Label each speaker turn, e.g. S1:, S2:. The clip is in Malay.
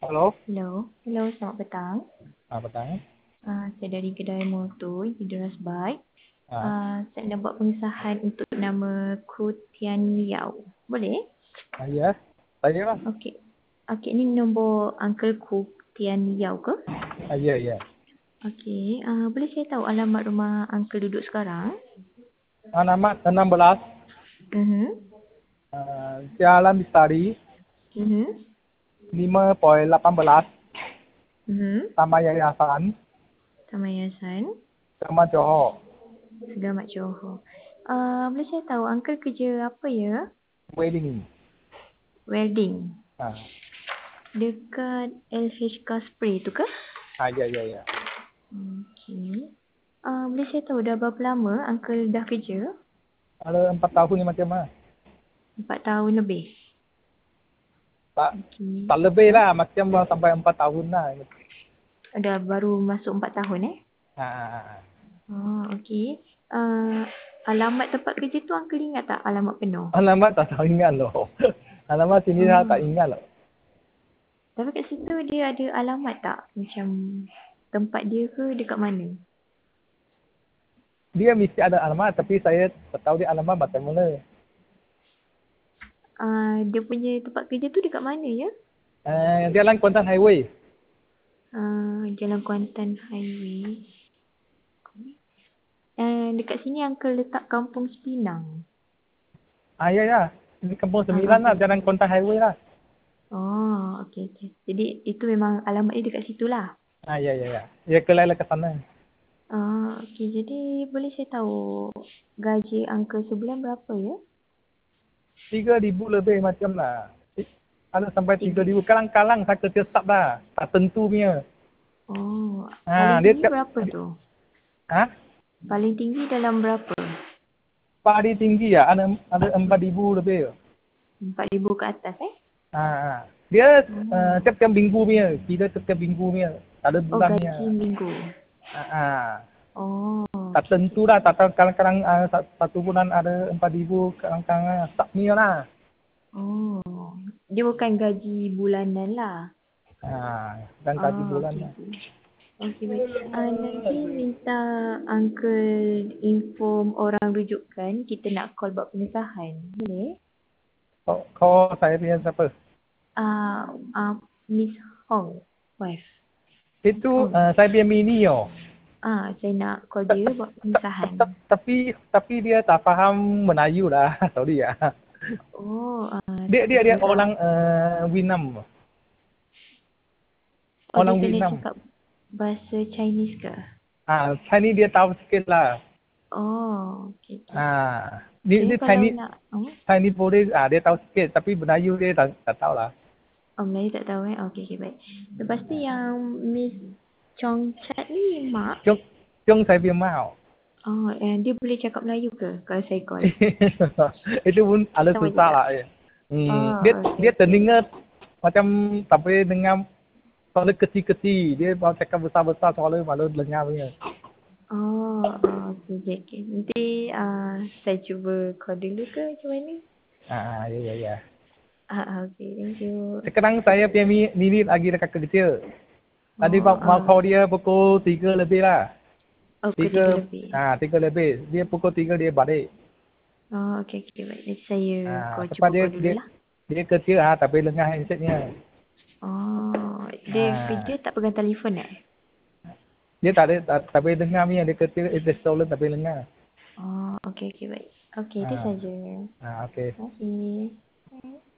S1: Halo,
S2: Hello, selamat petang.
S1: petang.
S2: Saya dari kedai motor Hidras Bike.
S1: Ah,
S2: Saya nak buat pengesahan untuk nama Ku Tian Yao. Boleh?
S1: ya, saya lah.
S2: Okey. Okey, ini nombor Uncle Ku Tian Yao ke?
S1: Ya, ya.
S2: Okey, boleh saya tahu alamat rumah Uncle duduk sekarang?
S1: Nama 16,
S2: Mhm.
S1: Jalan Bistari,
S2: Mhm.
S1: 5.18,
S2: Mhm.
S1: Taman Yayasan,
S2: Taman Yayasan,
S1: Taman Johor,
S2: Segamat Johor. Boleh saya tahu Uncle kerja apa ya?
S1: Wedding.
S2: Welding.
S1: Ah,
S2: Dekat LHK Spray tu ke?
S1: ya, ya, ya.
S2: Okey. Boleh saya tahu dah berapa lama Uncle dah kerja?
S1: Ada 4 tahun ni macam mana?
S2: 4 tahun lebih.
S1: Tak,
S2: Okey.
S1: tak lebih lah, macam sampai 4 tahun lah.
S2: Dah baru masuk 4 tahun
S1: Ah,
S2: Okey. Alamat tempat kerja tu Uncle ingat tak alamat penuh?
S1: alamat tak tahu ingat loh. Alamat sini saya tak
S2: Oh.
S1: ingat loh.
S2: Tapi kat situ dia ada alamat tak? Macam tempat dia ke dekat mana?
S1: Dia mesti ada alamat, tapi saya tak tahu dia alamat macam mana.
S2: Dia punya tempat kerja tu dekat mana ya?
S1: Jalan Kuantan Highway.
S2: Jalan Kuantan Highway. Dekat sini Uncle letak Kampung Sepinang.
S1: Ya, ya. Ini Kampung 9 lah,
S2: Kampung
S1: Jalan
S2: Sepinang.
S1: Kuantan Highway lah.
S2: Oh, okey okey. Jadi itu memang alamat dia dekat situ lah.
S1: Ya, ya, ya. Ya, kelala ke sana.
S2: Okey. Jadi boleh saya tahu gaji Uncle sebulan berapa ya?
S1: 3,000 lebih macam lah. Ada sampai
S2: Tiga.
S1: 3,000. Kalang-kalang saya kerja sub lah. Tak tentu punya.
S2: Oh, paling
S1: Dia
S2: tinggi berapa tu? Paling tinggi dalam berapa?
S1: paling tinggi ya. Ada 4,000 lebih.
S2: 4,000 ke atas
S1: Dia
S2: Hmm.
S1: tiap-tiap minggu punya. Kita tiap-tiap minggu punya. Tak ada
S2: Oh,
S1: bulan punya.
S2: gaji minggu.
S1: Ah,
S2: Oh,
S1: tak
S2: okey
S1: tentu
S2: okey.
S1: lah. Tak tahu kadang-kadang satu bulan ada 4,000. Kadang-kadang sub punya lah.
S2: Oh, dia bukan gaji bulanan lah.
S1: Dan gaji bulan
S2: Okey
S1: lah.
S2: okey. Okey baik. Nanti minta Uncle inform orang rujukan kita nak call buat pengesahan. Boleh?
S1: Kau saya punya siapa?
S2: Miss Hong, wife. Miss
S1: Itu
S2: Hong.
S1: saya punya mini yo.
S2: Saya nak call dia buat pengesahan.
S1: Tapi dia tak faham Melayu lah. Sorry ya.
S2: Oh,
S1: Dia
S2: tak
S1: orang Vietnam.
S2: Oh, dia
S1: Orang
S2: pandai
S1: Vietnam.
S2: cakap bahasa Chinese ke?
S1: Chinese dia tahu sikit lah.
S2: Oh, okey okey.
S1: Dia
S2: Kalau
S1: Chinese
S2: nak
S1: Chinese boleh dia tahu sikit, tapi Melayu dia tak tahu lah.
S2: Melayu tak tahu Okey okey baik. Lepas tu yang Miss Chong Chat ni mak.
S1: Jom saya punya mau.
S2: Dia boleh cakap Melayu ke kalau saya call?
S1: Itu pun ada
S2: Sama
S1: susah
S2: juga.
S1: lah. Dia
S2: Okey okey.
S1: terdengar macam tak boleh dengar suara kecil-kecil. Dia mau cakap besar-besar suara malu dengar punya.
S2: Okey okey. Nanti saya cuba call dulu ke macam mana?
S1: Ya, ya.
S2: Okey, thank you.
S1: Sekarang saya punya Mini lagi dekat kerja. Tadi mau call dia pukul 3 lebih lah.
S2: Pukul 3 lebih.
S1: 3 lebih. Dia pukul 3 dia balik.
S2: Okey okey baik. Nanti saya
S1: Sebab
S2: cuba call dulu lah.
S1: dia kerja tak boleh lengah handsetnya.
S2: Dia kerja tak pegang telefon
S1: Dia tak boleh dengar punya. Dia kerja stolen tak boleh dengar.
S2: Okey okey baik. Okey, itu saja.
S1: Okey.
S2: Terima kasih.